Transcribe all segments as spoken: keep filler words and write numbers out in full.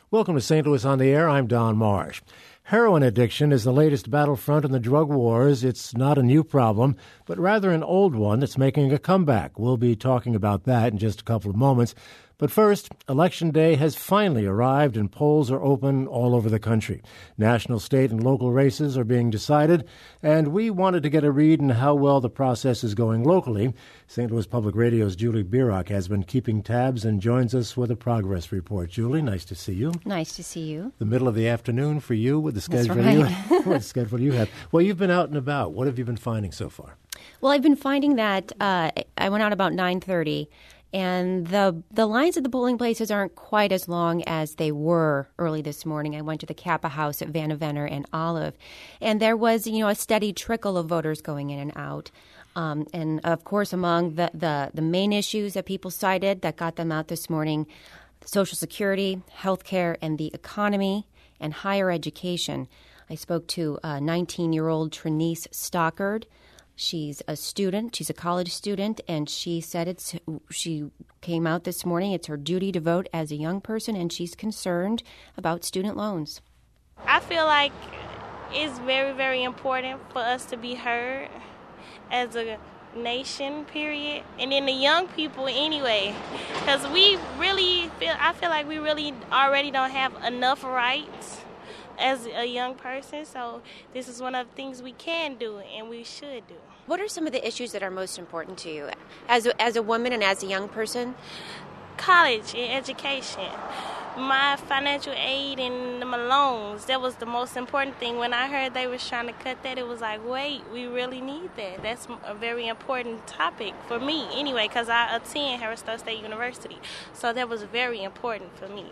Welcome to Saint Louis on the Air. I'm Don Marsh. Heroin addiction is the latest battlefront in the drug wars. It's not a new problem, but rather an old one that's making a comeback. We'll be talking about that in just a couple of moments. But first, Election Day has finally arrived and polls are open all over the country. National, state, and local races are being decided, and we wanted to get a read on how well the process is going locally. Saint Louis Public Radio's Julie Bierach has been keeping tabs and joins us with a progress report. Julie, nice to see you. Nice to see you. The middle of the afternoon for you with the schedule, That's right. you, what schedule you have. Well, you've been out and about. What have you been finding so far? Well, I've been finding that uh, I went out about nine thirty, and the the lines at the polling places aren't quite as long as they were early this morning. I went to the Kappa House at Vandevenner and Olive, and there was, you know, a steady trickle of voters going in and out. Um, and, of course, among the, the, the main issues that people cited that got them out this morning, Social Security, health care, and the economy, and higher education. I spoke to uh, nineteen-year-old Trinice Stockard. She's a student. She's a college student, and she said it's. She came out this morning. It's her duty to vote as a young person, and she's concerned about student loans. I feel like it's very, very important for us to be heard as a nation, period, and then the young people anyway, because we really feel. I feel like we really already don't have enough rights as a young person, so this is one of the things we can do and we should do. What are some of the issues that are most important to you as a, as a woman and as a young person? College and education. My financial aid and my loans, that was the most important thing. When I heard they was trying to cut that, it was like, wait, we really need that. That's a very important topic for me anyway, because I attend Harris-Stowe State University, so that was very important for me.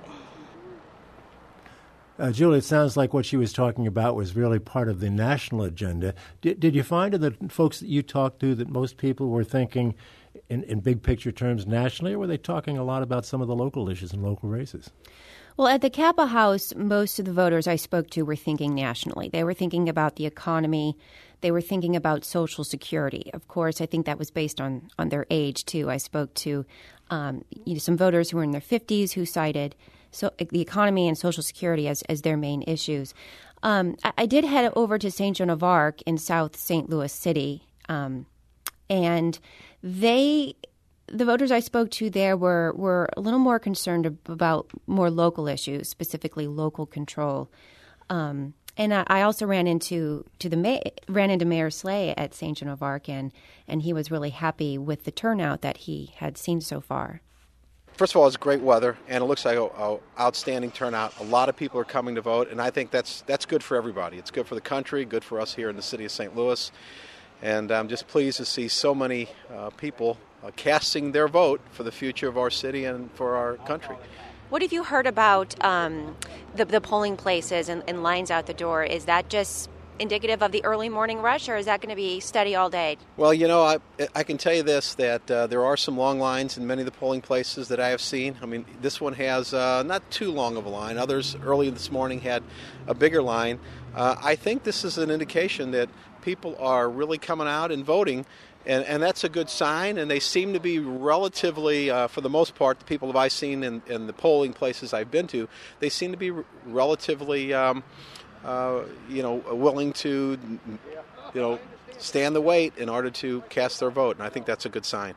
Uh, Julie, it sounds like what she was talking about was really part of the national agenda. Did, did you find in the folks that you talked to that most people were thinking in, in big picture terms nationally, or were they talking a lot about some of the local issues and local races? Well, at the Kappa House, most of the voters I spoke to were thinking nationally. They were thinking about the economy. They were thinking about Social Security. Of course, I think that was based on, on their age, too. I spoke to um, you know, some voters who were in their fifties who cited so the economy and Social Security as, as their main issues. Um, I, I did head over to Saint Joan of Arc in South Saint Louis City, um, and they, the voters I spoke to there were, were a little more concerned about more local issues, specifically local control. Um, and I, I also ran into to the ma- ran into Mayor Slay at Saint Joan of Arc, and and he was really happy with the turnout that he had seen so far. First of all, it's great weather, and it looks like an outstanding turnout. A lot of people are coming to vote, and I think that's that's good for everybody. It's good for the country, good for us here in the city of Saint Louis, and I'm just pleased to see so many uh, people uh, casting their vote for the future of our city and for our country. What have you heard about um, the, the polling places and, and lines out the door? Is that just indicative of the early morning rush, or is that going to be steady all day? Well, you know, I, I can tell you this, that uh, there are some long lines in many of the polling places that I have seen. I mean, this one has uh, not too long of a line. Others early this morning had a bigger line. Uh, I think this is an indication that people are really coming out and voting, and, and that's a good sign, and they seem to be relatively, uh, for the most part, the people that I've seen in, in the polling places I've been to, they seem to be relatively um, Uh, you know, willing to, you know, stand the wait in order to cast their vote. And I think that's a good sign.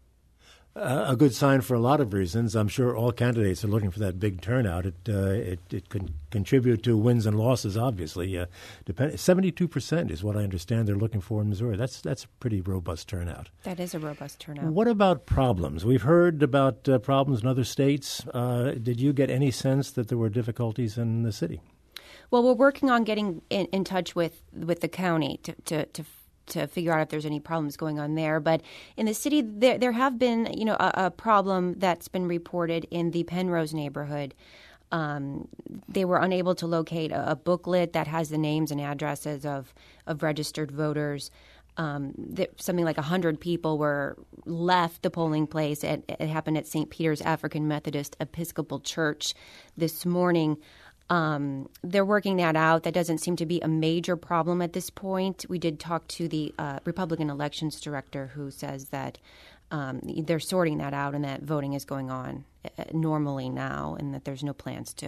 Uh, a good sign for a lot of reasons. I'm sure all candidates are looking for that big turnout. It uh, it, it can contribute to wins and losses, obviously. Uh, depend- seventy-two percent is what I understand they're looking for in Missouri. That's that's a pretty robust turnout. That is a robust turnout. What about problems? We've heard about uh, problems in other states. Uh, did you get any sense that there were difficulties in the city? Well, we're working on getting in, in touch with, with the county to, to, to to figure out if there's any problems going on there. But in the city, there there have been, you know, a, a problem that's been reported in the Penrose neighborhood. Um, they were unable to locate a, a booklet that has the names and addresses of, of registered voters. Um, that something like one hundred people were left the polling place. It, it happened at Saint Peter's African Methodist Episcopal Church this morning. Um, they're working that out. That doesn't seem to be a major problem at this point. We did talk to the uh, Republican elections director, who says that um, they're sorting that out and that voting is going on uh, normally now, and that there's no plans to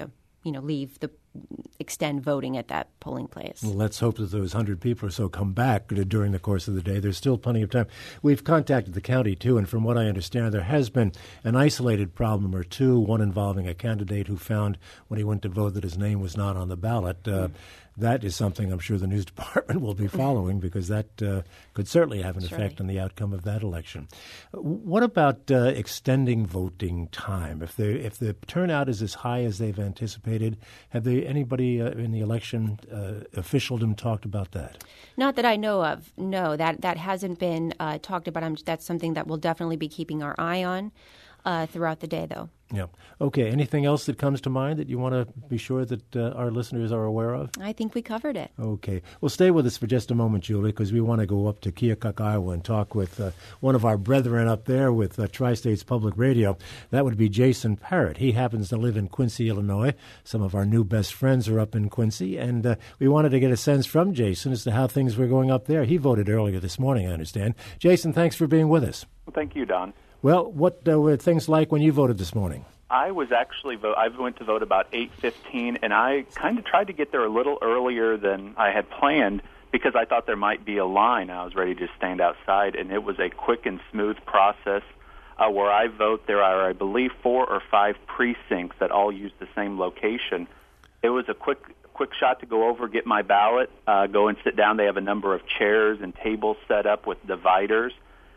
you know, leave the extend voting at that polling place. Well, let's hope that those one hundred people or so come back during the course of the day. There's still plenty of time. We've contacted the county, too, and from what I understand, there has been an isolated problem or two, one involving a candidate who found when he went to vote that his name was not on the ballot. Uh, that is something I'm sure the news department will be following because that uh, could certainly have an Surely. effect on the outcome of that election. What about uh, extending voting time? If the if the turnout is as high as they've anticipated, have they anybody uh, in the election uh, officialdom talked about that? Not that I know of. No, that that hasn't been uh, talked about. I'm, that's something that we'll definitely be keeping our eye on uh, throughout the day, though. Yeah. Okay. Anything else that comes to mind that you want to be sure that uh, our listeners are aware of? I think we covered it. Okay. Well, stay with us for just a moment, Julie, because we want to go up to Keokuk, Iowa, and talk with uh, one of our brethren up there with uh, Tri-States Public Radio. That would be Jason Parrott. He happens to live in Quincy, Illinois. Some of our new best friends are up in Quincy, and uh, we wanted to get a sense from Jason as to how things were going up there. He voted earlier this morning, I understand. Jason, thanks for being with us. Well, thank you, Don. Well, what uh, were things like when you voted this morning? I was actually vote. I went to vote about eight fifteen, and I kind of tried to get there a little earlier than I had planned because I thought there might be a line. I was ready to stand outside, and it was a quick and smooth process. Uh, where I vote, there are, I believe, four or five precincts that all use the same location. It was a quick, quick shot to go over, get my ballot, uh, go and sit down. They have a number of chairs and tables set up with dividers.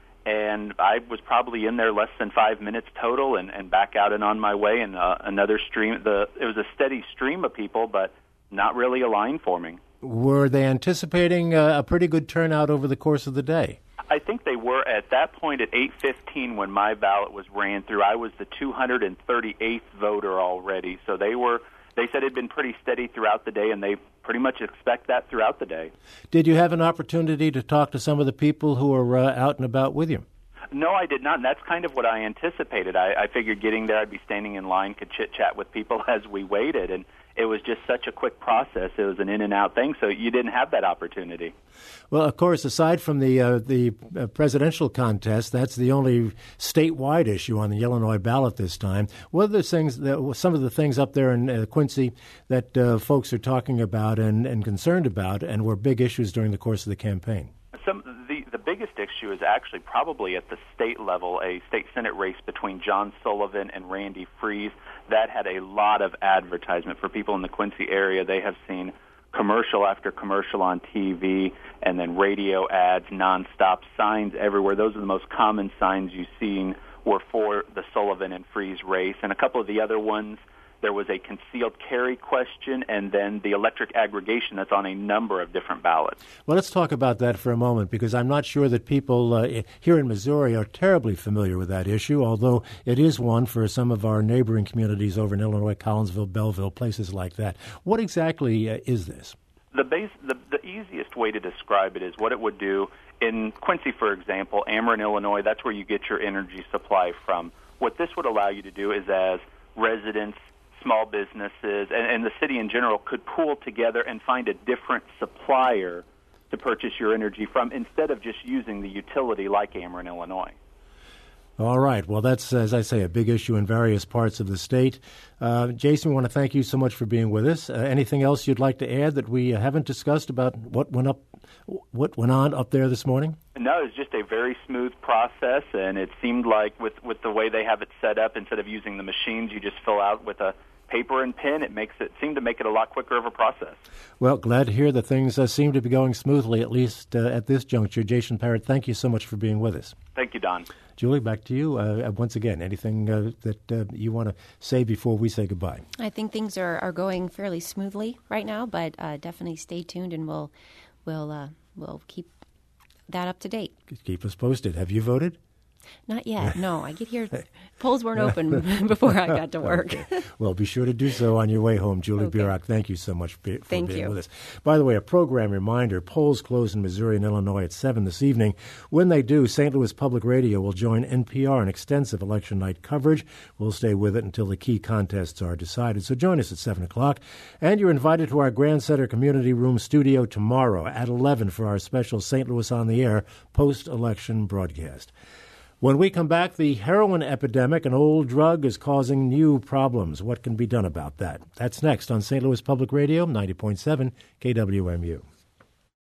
And I was probably in there less than five minutes total, and, and back out and on my way. And uh, another stream. The it was a steady stream of people, but not really a line forming. Were they anticipating uh, a pretty good turnout over the course of the day? I think they were at that point at eight fifteen when my ballot was ran through. I was the two hundred thirty-eighth voter already, so they were. They said it had been pretty steady throughout the day, and they pretty much expect that throughout the day. Did you have an opportunity to talk to some of the people who were uh, out and about with you? No, I did not, and that's kind of what I anticipated. I, I figured getting there, I'd be standing in line, could chit-chat with people as we waited, and it was just such a quick process. It was an in-and-out thing, so you didn't have that opportunity. Well, of course, aside from the uh, the uh, presidential contest, that's the only statewide issue on the Illinois ballot this time. What are the things that, some of the things up there in uh, Quincy that uh, folks are talking about and, and concerned about and were big issues during the course of the campaign? Some the, the biggest issue is actually probably at the state level, a state Senate race between John Sullivan and Randy Freese. That had a lot of advertisement for people in the Quincy area. They have seen commercial after commercial on T V, and then radio ads, nonstop signs everywhere. Those are the most common signs you've seen were for the Sullivan and Freese race. And a couple of the other ones, there was a concealed carry question, and then the electric aggregation that's on a number of different ballots. Well, let's talk about that for a moment, because I'm not sure that people uh, here in Missouri are terribly familiar with that issue, although it is one for some of our neighboring communities over in Illinois, Collinsville, Belleville, places like that. What exactly uh, is this? The, base, the, the easiest way to describe it is what it would do in Quincy, for example, Ameren, Illinois, that's where you get your energy supply from. What this would allow you to do is as residents, small businesses, and, and the city in general could pool together and find a different supplier to purchase your energy from instead of just using the utility like Ameren, Illinois. All right. Well, that's, as I say, a big issue in various parts of the state. Uh, Jason, we want to thank you so much for being with us. Uh, anything else you'd like to add that we haven't discussed about what went up, what went on up there this morning? No, it's just a very smooth process, and it seemed like with, with the way they have it set up, instead of using the machines, you just fill out with a paper and pen. It makes it seem to make it a lot quicker of a process. Well, glad to hear that things uh, seem to be going smoothly, at least uh, at this juncture. Jason Parrott, thank you so much for being with us. Thank you, Don. Julie, back to you. Uh, once again, anything uh, that uh, you want to say before we say goodbye? I think things are, are going fairly smoothly right now, but uh, definitely stay tuned, and we'll we'll uh, we'll keep that up to date. Keep us posted. Have you voted? Not yet. No, I get here. Polls weren't open before I got to work. Okay. Well, be sure to do so on your way home. Julie Okay. Burok, thank you so much for, for Thank being you. with us. By the way, a program reminder, polls close in Missouri and Illinois at seven this evening. When they do, Saint Louis Public Radio will join N P R in extensive election night coverage. We'll stay with it until the key contests are decided. So join us at seven o'clock. And you're invited to our Grand Center Community Room studio tomorrow at eleven for our special Saint Louis on the Air post-election broadcast. When we come back, the heroin epidemic, an old drug, is causing new problems. What can be done about that? That's next on Saint Louis Public Radio, ninety point seven K W M U.